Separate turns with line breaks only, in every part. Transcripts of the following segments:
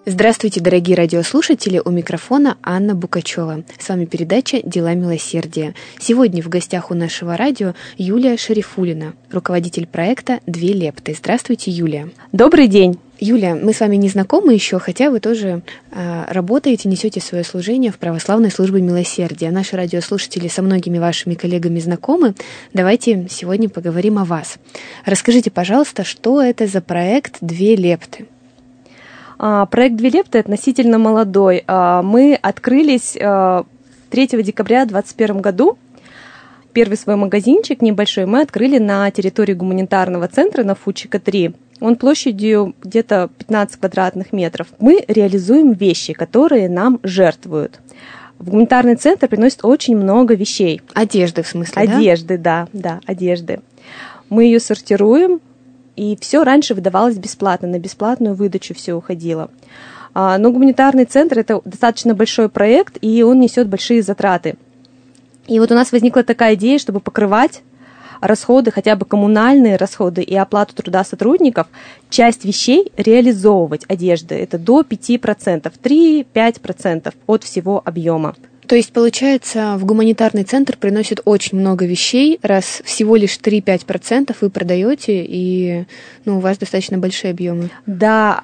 Здравствуйте, дорогие радиослушатели, у микрофона Анна Букачева. С вами передача «Дела милосердия». Сегодня в гостях у нашего радио Юлия Шарифуллина, руководитель проекта «Две лепты». Здравствуйте, Юлия.
Добрый день.
Юлия, мы с вами не знакомы еще, хотя вы тоже работаете, несете свое служение в православной службе милосердия. Наши радиослушатели со многими вашими коллегами знакомы. Давайте сегодня поговорим о вас. Расскажите, пожалуйста, что это за проект «Две лепты»?
Проект «Две лепты» относительно молодой. Мы открылись 3 декабря 2021 году. Первый свой магазинчик небольшой мы открыли на территории гуманитарного центра на Фудчика 3. Он площадью где-то 15 квадратных метров. Мы реализуем вещи, которые нам жертвуют. В гуманитарный центр приносят очень много вещей.
Одежды, в смысле,
одежды, да, одежды. Мы ее сортируем. И все раньше выдавалось бесплатно, на бесплатную выдачу все уходило. Но гуманитарный центр – это достаточно большой проект, и он несет большие затраты. И вот у нас возникла такая идея, чтобы покрывать расходы, хотя бы коммунальные расходы и оплату труда сотрудников, часть вещей реализовывать одежды. Это до 5%, 3-5% от всего объема.
То есть, получается, в гуманитарный центр приносят очень много вещей, раз всего лишь 3-5% вы продаете, и у вас достаточно большие объемы.
Да,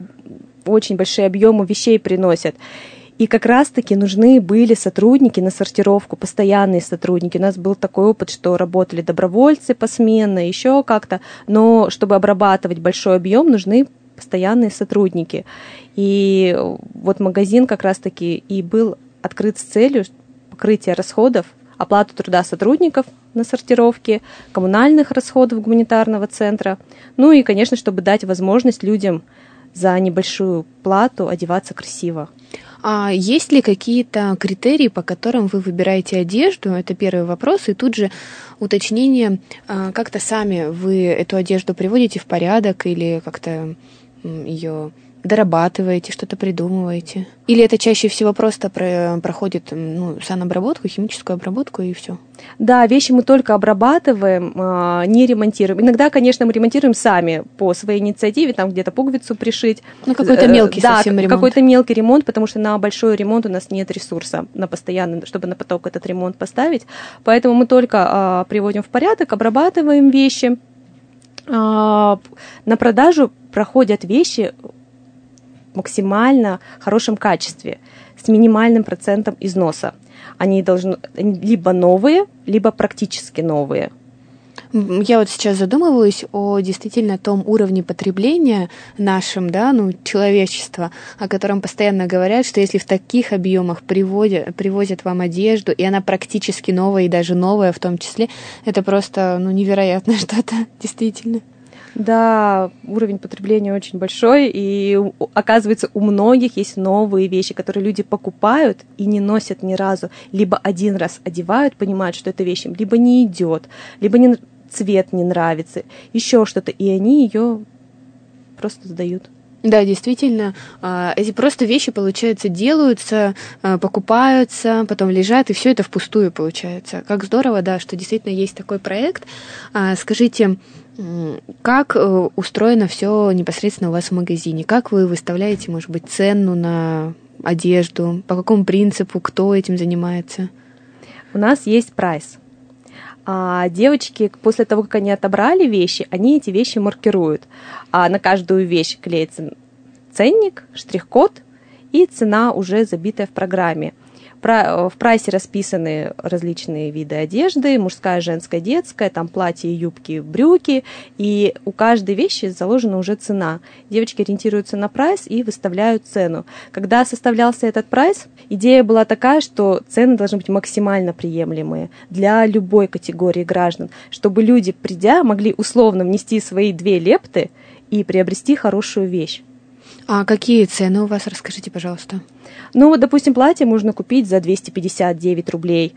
очень большие объемы вещей приносят. И как раз-таки нужны были сотрудники на сортировку, постоянные сотрудники. У нас был такой опыт, что работали добровольцы посменно, еще как-то, но чтобы обрабатывать большой объем, нужны постоянные сотрудники. И вот магазин как раз-таки и был открыт с целью покрытия расходов, оплату труда сотрудников на сортировке, коммунальных расходов гуманитарного центра, и, конечно, чтобы дать возможность людям за небольшую плату одеваться красиво.
А есть ли какие-то критерии, по которым вы выбираете одежду? Это первый вопрос. И тут же уточнение, как-то сами вы эту одежду приводите в порядок или как-то ее дорабатываете, что-то придумываете? Или это чаще всего просто проходит санобработку, химическую обработку и все?
Да, вещи мы только обрабатываем, не ремонтируем. Иногда, конечно, мы ремонтируем сами по своей инициативе, там где-то пуговицу пришить.
Какой-то мелкий совсем ремонт.
Да, какой-то мелкий ремонт, потому что на большой ремонт у нас нет ресурса на постоянный, чтобы на поток этот ремонт поставить. Поэтому мы только приводим в порядок, обрабатываем вещи. На продажу проходят вещи в максимально хорошем качестве, с минимальным процентом износа. Они должны либо новые, либо практически новые.
Я вот сейчас задумываюсь о действительно том уровне потребления нашем, человечества, о котором постоянно говорят, что если в таких объемах привозят вам одежду, и она практически новая, и даже новая в том числе, это просто невероятно что-то, действительно.
Да, уровень потребления очень большой, и оказывается, у многих есть новые вещи, которые люди покупают и не носят ни разу. Либо один раз одевают, понимают, что эта вещь им либо не идет, либо цвет не нравится, еще что-то, и они ее просто сдают.
Да, действительно, эти просто вещи, получается, делаются, покупаются, потом лежат, и все это впустую получается. Как здорово, да, что действительно есть такой проект. Скажите, как устроено все непосредственно у вас в магазине? Как вы выставляете, может быть, цену на одежду? По какому принципу? Кто этим занимается?
У нас есть прайс. Девочки, после того, как они отобрали вещи, они эти вещи маркируют. На каждую вещь клеится ценник, штрих-код и цена уже забитая в программе. В прайсе расписаны различные виды одежды, мужская, женская, детская, там платья, юбки, брюки, и у каждой вещи заложена уже цена. Девочки ориентируются на прайс и выставляют цену. Когда составлялся этот прайс, идея была такая, что цены должны быть максимально приемлемые для любой категории граждан, чтобы люди, придя, могли условно внести свои 2 лепты и приобрести хорошую вещь.
А какие цены у вас? Расскажите, пожалуйста.
Допустим, платье можно купить за 259 рублей,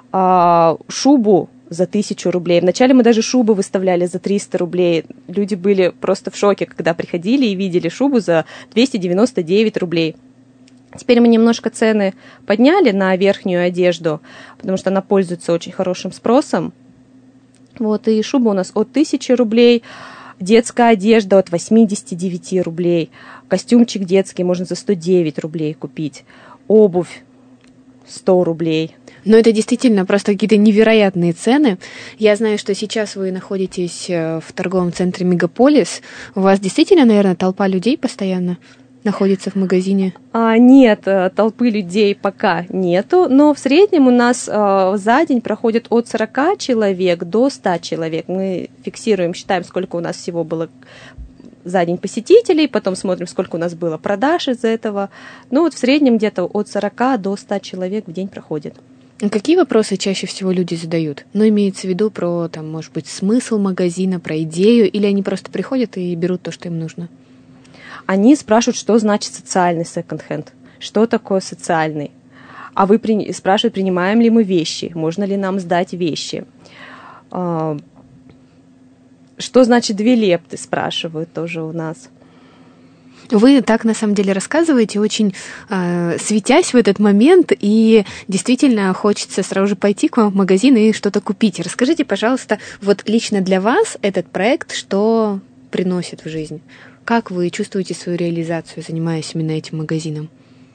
шубу за 1000 рублей. Вначале мы даже шубы выставляли за 300 рублей. Люди были просто в шоке, когда приходили и видели шубу за 299 рублей. Теперь мы немножко цены подняли на верхнюю одежду, потому что она пользуется очень хорошим спросом. И шуба у нас от 1000 рублей. Детская одежда от 89 рублей. Костюмчик детский можно за 109 рублей купить. Обувь 100 рублей.
Но это действительно просто какие-то невероятные цены. Я знаю, что сейчас вы находитесь в торговом центре «Мегаполис». У вас действительно, наверное, толпа людей постоянно находится в магазине?
Нет, толпы людей пока нету, но в среднем у нас за день проходит от 40 человек до 100 человек. Мы фиксируем, считаем, сколько у нас всего было за день посетителей, потом смотрим, сколько у нас было продаж из этого. Ну вот в среднем где-то от 40 до 100 человек в день проходит.
Какие вопросы чаще всего люди задают? Ну, имеется в виду про, там, может быть, смысл магазина, про идею, или они просто приходят и берут то, что им нужно?
Они спрашивают, что значит социальный секонд-хенд, что такое социальный. А вы спрашивают, принимаем ли мы вещи, можно ли нам сдать вещи. Что значит 2 лепты, спрашивают тоже у нас.
Вы так, на самом деле, рассказываете, очень светясь в этот момент, и действительно хочется сразу же пойти к вам в магазин и что-то купить. Расскажите, пожалуйста, вот лично для вас этот проект, что приносит в жизнь? Как вы чувствуете свою реализацию, занимаясь именно этим магазином?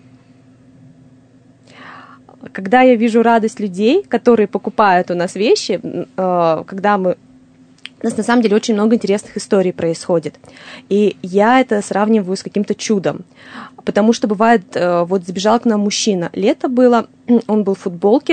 Когда я вижу радость людей, которые покупают у нас вещи, у нас на самом деле очень много интересных историй происходит. И я это сравниваю с каким-то чудом. Потому что бывает, вот забежал к нам мужчина. Лето было, он был в футболке,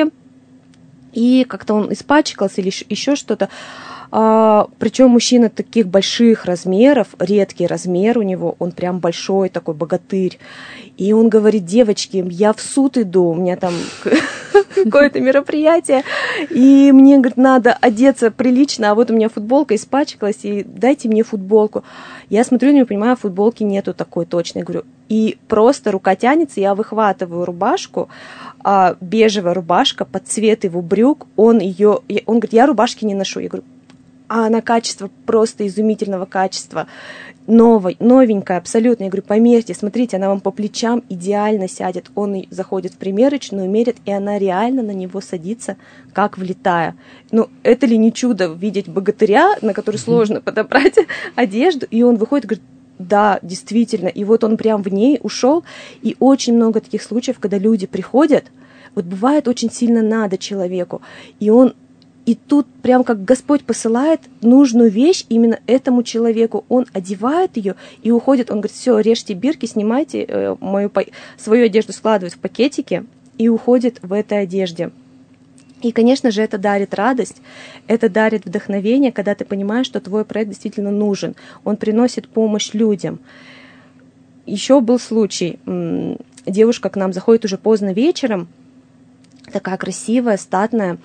и как-то он испачкался или еще что-то. Причем мужчина таких больших размеров, редкий размер у него, он прям большой такой богатырь. И он говорит: девочки, я в суд иду, у меня там какое-то мероприятие, и мне, говорит, надо одеться прилично, а вот у меня футболка испачкалась, и дайте мне футболку. Я смотрю на него, понимаю, футболки нету такой точной, говорю, и просто рука тянется, я выхватываю рубашку, бежевая рубашка под цвет его брюк, он говорит, я рубашки не ношу, я говорю, а она качество просто изумительного качества, новенькая абсолютно. Я говорю, померьте, смотрите, она вам по плечам идеально сядет. Он заходит в примерочную, мерит, и она реально на него садится, как влитая. Ну, это ли не чудо видеть богатыря, на который сложно подобрать одежду, и он выходит и говорит, да, действительно. И вот он прям в ней ушел. И очень много таких случаев, когда люди приходят, вот бывает очень сильно надо человеку, и тут прям как Господь посылает нужную вещь именно этому человеку. Он одевает ее и уходит. Он говорит, все, режьте бирки, снимайте свою одежду, складывает в пакетики и уходит в этой одежде. И, конечно же, это дарит радость, это дарит вдохновение, когда ты понимаешь, что твой проект действительно нужен. Он приносит помощь людям. Еще был случай. Девушка к нам заходит уже поздно вечером, такая красивая, статная,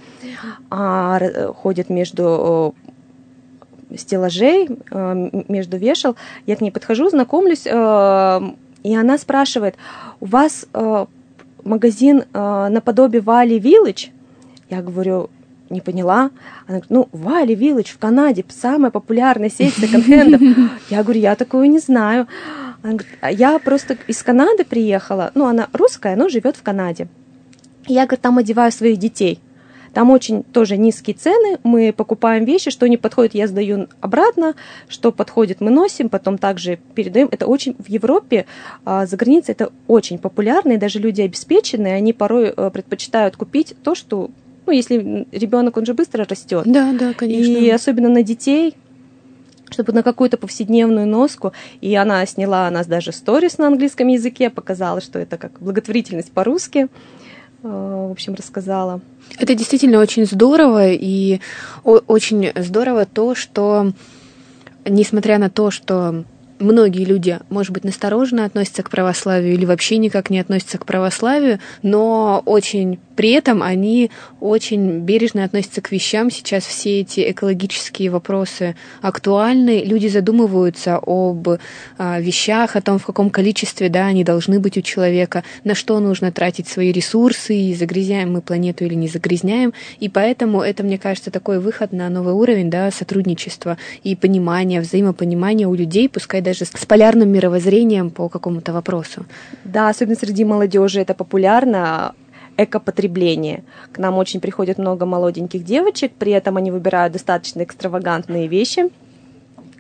ходит между стеллажей, между вешал. Я к ней подхожу, знакомлюсь, и она спрашивает, у вас магазин наподобие Вали Village? Я говорю, не поняла. Она говорит, Вали Village в Канаде, самая популярная сеть секонд-хендов. Я говорю, я такую не знаю. Она говорит, я просто из Канады приехала, она русская, но живет в Канаде. Я, говорит, там одеваю своих детей. Там очень тоже низкие цены, мы покупаем вещи, что не подходит, я сдаю обратно, что подходит, мы носим, потом также передаем. Это очень в Европе, за границей это очень популярно, и даже люди обеспеченные, они порой предпочитают купить то, что, если ребенок, он же быстро растет.
Да, конечно.
И особенно на детей, чтобы на какую-то повседневную носку. И она сняла у нас даже сторис на английском языке, показала, что это как благотворительность по-русски. В общем, рассказала.
Это действительно очень здорово, и очень здорово то, что, несмотря на то, что многие люди, может быть, настороженно относятся к православию или вообще никак не относятся к православию, но при этом они очень бережно относятся к вещам. Сейчас все эти экологические вопросы актуальны. Люди задумываются об вещах, о том, в каком количестве они должны быть у человека, на что нужно тратить свои ресурсы, и загрязняем мы планету или не загрязняем. И поэтому это, мне кажется, такой выход на новый уровень сотрудничества и понимания, взаимопонимания у людей, пускай даже с полярным мировоззрением по какому-то вопросу.
Да, особенно среди молодежи это популярно. Экопотребление. К нам очень приходит много молоденьких девочек, при этом они выбирают достаточно экстравагантные вещи.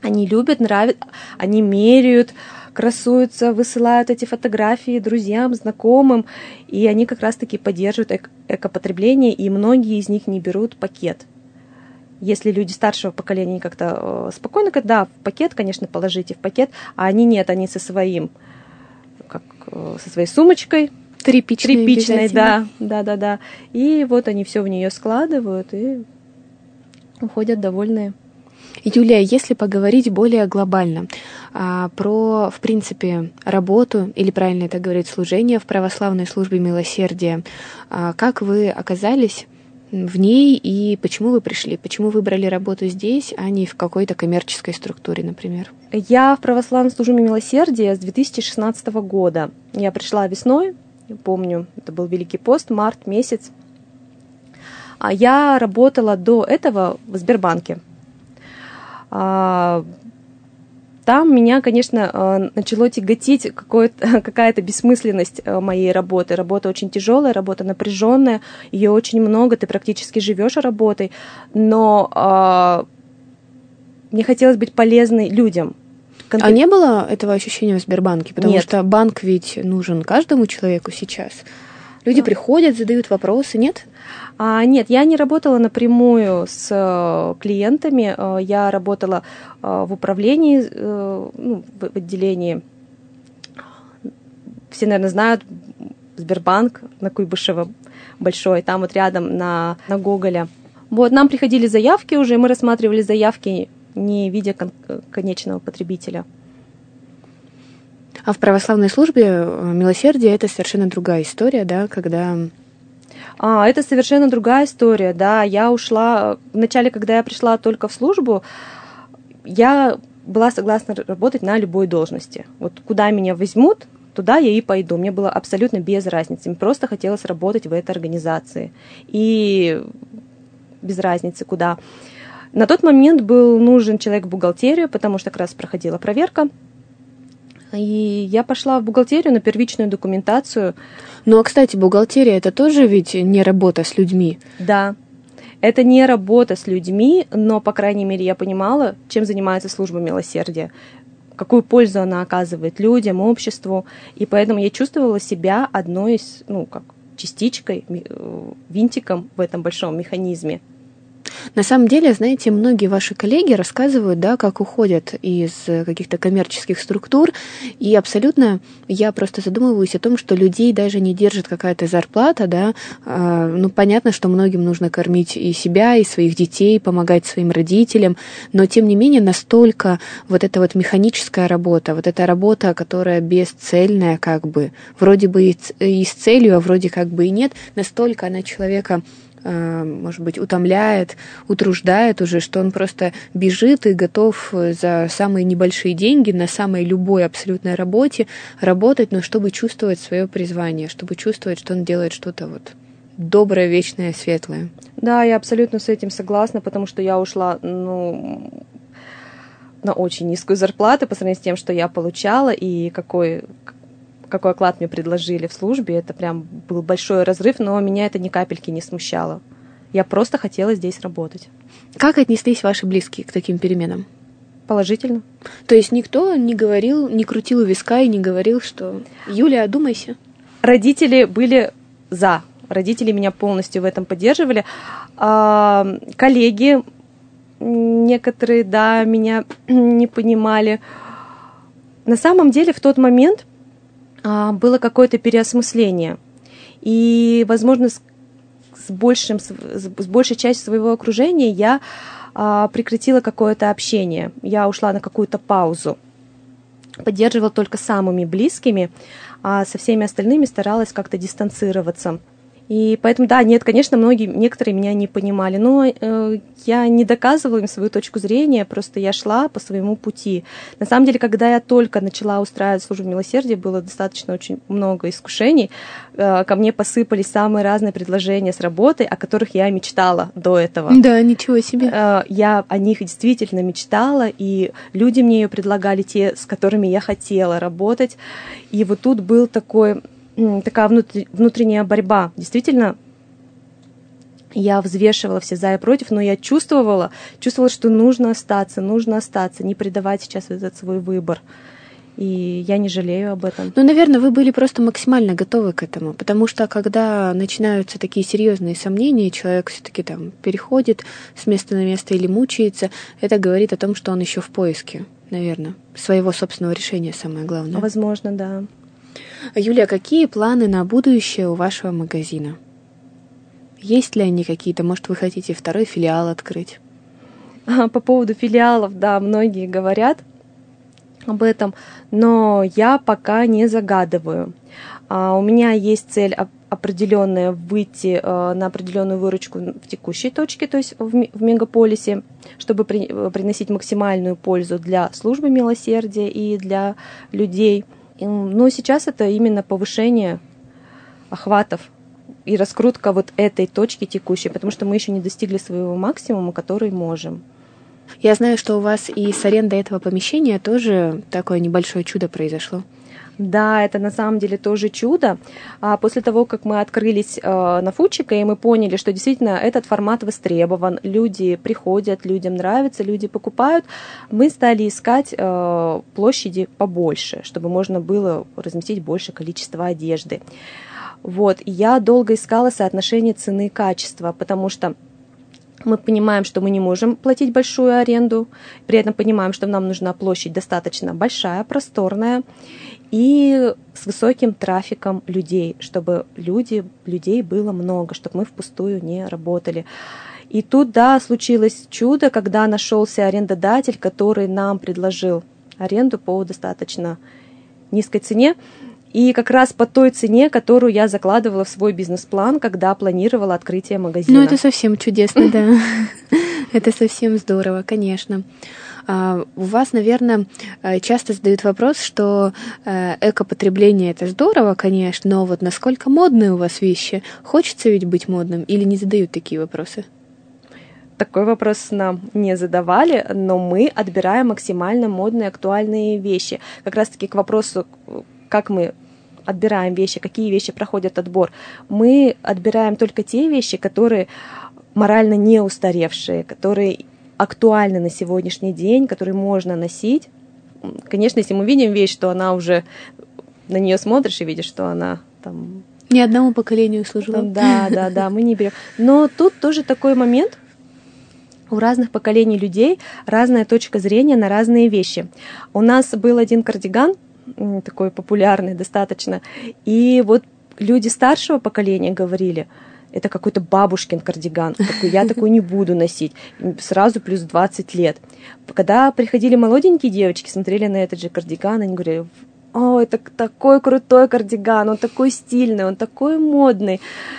Они любят, нравятся, они меряют, красуются, высылают эти фотографии друзьям, знакомым, и они как раз-таки поддерживают экопотребление, и многие из них не берут пакет. Если люди старшего поколения как-то спокойно говорят, да, в пакет, конечно, положите в пакет, а они нет, они со своей сумочкой, тряпичной, да. И вот они все в нее складывают и уходят довольные.
Юлия, если поговорить более глобально про, в принципе, работу, или правильно это говорить, служение в православной службе милосердия, как вы оказались в ней и почему вы пришли? Почему выбрали работу здесь, а не в какой-то коммерческой структуре, например?
Я в православной службе милосердия с 2016 года. Я пришла весной, помню, это был Великий пост, март месяц. Я работала до этого в Сбербанке. Там меня, конечно, начало тяготить какая-то бессмысленность моей работы. Работа очень тяжелая, работа напряженная, ее очень много, ты практически живешь работой, но мне хотелось быть полезной людям.
А не было этого ощущения в Сбербанке? Потому
Нет.
что банк ведь нужен каждому человеку сейчас. Люди приходят, задают вопросы, нет?
Нет, я не работала напрямую с клиентами, я работала в управлении, в отделении. Все, наверное, знают Сбербанк на Куйбышева большой, там вот рядом на Гоголя. Вот, нам приходили заявки уже, мы рассматривали заявки, не видя конечного потребителя.
А в православной службе милосердия это совершенно другая история, да, когда...
Это совершенно другая история, да. Я ушла, вначале, когда я пришла только в службу, я была согласна работать на любой должности. Вот куда меня возьмут, туда я и пойду. Мне было абсолютно без разницы. Мне просто хотелось работать в этой организации. И без разницы куда. На тот момент был нужен человек в бухгалтерию, потому что как раз проходила проверка. И я пошла в бухгалтерию на первичную документацию.
Ну, а, кстати, бухгалтерия — это тоже ведь не работа с людьми.
Да, это не работа с людьми, но, по крайней мере, я понимала, чем занимается служба милосердия, какую пользу она оказывает людям, обществу. И поэтому я чувствовала себя одной из, частичкой, винтиком в этом большом механизме.
На самом деле, знаете, многие ваши коллеги рассказывают, да, как уходят из каких-то коммерческих структур, и абсолютно я просто задумываюсь о том, что людей даже не держит какая-то зарплата, да, понятно, что многим нужно кормить и себя, и своих детей, помогать своим родителям, но тем не менее настолько вот эта вот механическая работа, вот эта работа, которая бесцельная как бы, вроде бы и с целью, а вроде как бы и нет, настолько она человека, может быть, утомляет, утруждает уже, что он просто бежит и готов за самые небольшие деньги на самой любой абсолютной работе работать, но чтобы чувствовать свое призвание, чтобы чувствовать, что он делает что-то вот доброе, вечное, светлое.
Да, я абсолютно с этим согласна, потому что я ушла, на очень низкую зарплату по сравнению с тем, что я получала, и какой оклад мне предложили в службе, это прям был большой разрыв, но меня это ни капельки не смущало. Я просто хотела здесь работать.
Как отнеслись ваши близкие к таким переменам?
Положительно.
То есть никто не говорил, не крутил у виска и не говорил, что «Юля, одумайся»?
Родители были за. Родители меня полностью в этом поддерживали. Коллеги некоторые, да, меня не понимали. На самом деле в тот момент было какое-то переосмысление. И, возможно, с большей частью своего окружения я прекратила какое-то общение. Я ушла на какую-то паузу. Поддерживала только самыми близкими, а со всеми остальными старалась как-то дистанцироваться. И поэтому, да, нет, конечно, некоторые меня не понимали, но я не доказывала им свою точку зрения, просто я шла по своему пути. На самом деле, когда я только начала устраивать службу милосердия, было достаточно очень много искушений. Ко мне посыпались самые разные предложения с работы, о которых я мечтала до этого.
Да, ничего себе.
Я о них действительно мечтала, и люди мне ее предлагали, те, с которыми я хотела работать. И вот тут был такая внутренняя борьба. Действительно, Я взвешивала все за и против, но я чувствовала, что нужно остаться, не предавать сейчас этот свой выбор. И я не жалею об этом.
Ну, наверное, вы были просто максимально готовы к этому, потому что когда начинаются такие серьезные сомнения, человек все-таки там переходит с места на место или мучается, это говорит о том, что он еще в поиске, наверное, своего собственного решения, самое главное.
Возможно, да.
Юлия, какие планы на будущее у вашего магазина? Есть ли они какие-то? Может, вы хотите второй филиал открыть?
По поводу филиалов, да, многие говорят об этом, но я пока не загадываю. У меня есть цель определенная выйти на определенную выручку в текущей точке, то есть в мегаполисе, чтобы приносить максимальную пользу для службы милосердия и для людей. Но сейчас это именно повышение охватов и раскрутка вот этой точки текущей, потому что мы еще не достигли своего максимума, который можем.
Я знаю, что у вас и с арендой этого помещения тоже такое небольшое чудо произошло.
Да, это на самом деле тоже чудо. После того, как мы открылись на Фудчика, и мы поняли, что действительно этот формат востребован, люди приходят, людям нравится, люди покупают, мы стали искать площади побольше, чтобы можно было разместить большее количество одежды. Вот. И я долго искала соотношение цены и качества, потому что мы понимаем, что мы не можем платить большую аренду, при этом понимаем, что нам нужна площадь достаточно большая, просторная и с высоким трафиком людей, чтобы людей было много, чтобы мы впустую не работали. И тут, да, случилось чудо, когда нашелся арендодатель, который нам предложил аренду по достаточно низкой цене. И как раз по той цене, которую я закладывала в свой бизнес-план, когда планировала открытие магазина.
Ну, это совсем чудесно, да. Это совсем здорово, конечно. У вас, наверное, часто задают вопрос, что экопотребление — это здорово, конечно, но вот насколько модные у вас вещи? Хочется ведь быть модным или не задают такие вопросы?
Такой вопрос нам не задавали, но мы отбираем максимально модные, актуальные вещи. Как раз-таки к вопросу, как мы отбираем вещи, какие вещи проходят отбор. Мы отбираем только те вещи, которые морально не устаревшие, которые актуальны на сегодняшний день, которые можно носить. Конечно, если мы видим вещь, что она уже, на нее смотришь и видишь, что она там...
Ни одному поколению служила.
Да, мы не берем. Но тут тоже такой момент. У разных поколений людей разная точка зрения на разные вещи. У нас был один кардиган, такой популярный достаточно, и вот люди старшего поколения говорили: это какой-то бабушкин кардиган, я такой не буду носить, сразу плюс 20 лет. Когда приходили молоденькие девочки, смотрели на этот же кардиган, они говорили: о, это такой крутой кардиган, он такой стильный, он такой модный.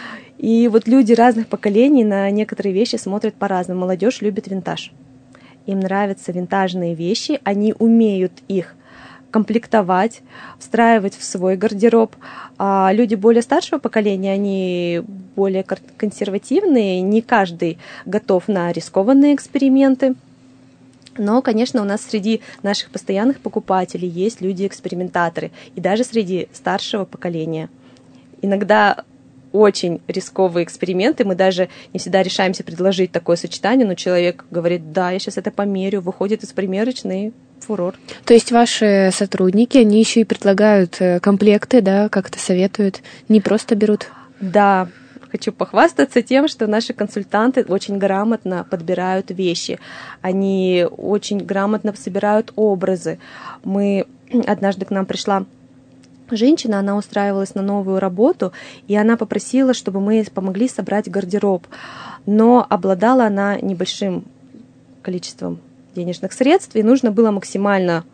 И вот люди разных поколений на некоторые вещи смотрят по-разному. Молодежь любит винтаж. Им нравятся винтажные вещи, они умеют их комплектовать, встраивать в свой гардероб. А люди более старшего поколения, они более консервативные, не каждый готов на рискованные эксперименты. Но, конечно, у нас среди наших постоянных покупателей есть люди-экспериментаторы, и даже среди старшего поколения. Иногда очень рисковые эксперименты, мы даже не всегда решаемся предложить такое сочетание, но человек говорит: да, я сейчас это померю, выходит из примерочной, фурор.
То есть ваши сотрудники, они еще и предлагают комплекты, да, как-то советуют, не просто берут?
Да, хочу похвастаться тем, что наши консультанты очень грамотно подбирают вещи, они очень грамотно собирают образы. Однажды к нам пришла женщина, она устраивалась на новую работу, и она попросила, чтобы мы ей помогли собрать гардероб. Но обладала она небольшим количеством денежных средств, и нужно было максимально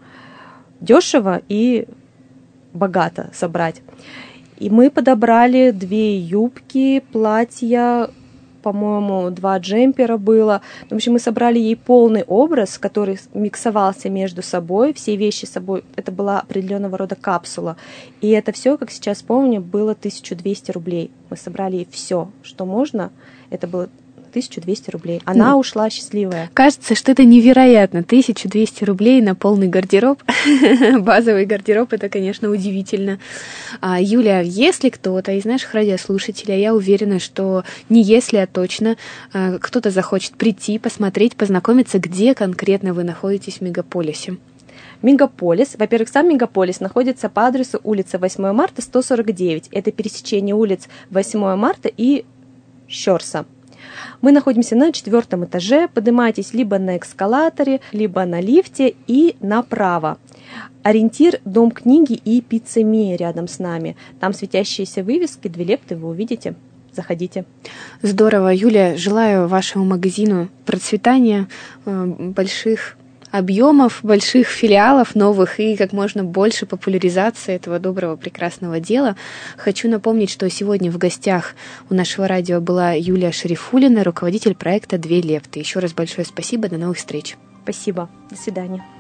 дешево и богато собрать. И мы подобрали 2 юбки, платья, по-моему, 2 джемпера было. В общем, мы собрали ей полный образ, который миксовался между собой, все вещи с собой. Это была определенного рода капсула. И это все, как сейчас помню, было 1200 рублей. Мы собрали ей все, что можно. Это было 1200 рублей. Она ушла счастливая.
Кажется, что это невероятно. 1200 рублей на полный гардероб. Базовый гардероб, это, конечно, удивительно. Юля, если кто-то из наших радиослушателей, я уверена, что не если, а точно, кто-то захочет прийти, посмотреть, познакомиться, где конкретно вы находитесь в мегаполисе.
Мегаполис. Во-первых, сам Мегаполис находится по адресу улица 8 марта, 149. Это пересечение улиц 8 марта и Щорса. Мы находимся на 4 этаже. Поднимайтесь либо на эскалаторе, либо на лифте и направо. Ориентир – Дом книги и пицца-ми рядом с нами. Там светящиеся вывески, 2 лепты вы увидите. Заходите.
Здорово. Юля, желаю вашему магазину процветания, больших объемов, больших филиалов новых и как можно больше популяризации этого доброго, прекрасного дела. Хочу напомнить, что сегодня в гостях у нашего радио была Юлия Шарифуллина, руководитель проекта «2 лепты». Еще раз большое спасибо, до новых встреч.
Спасибо, до свидания.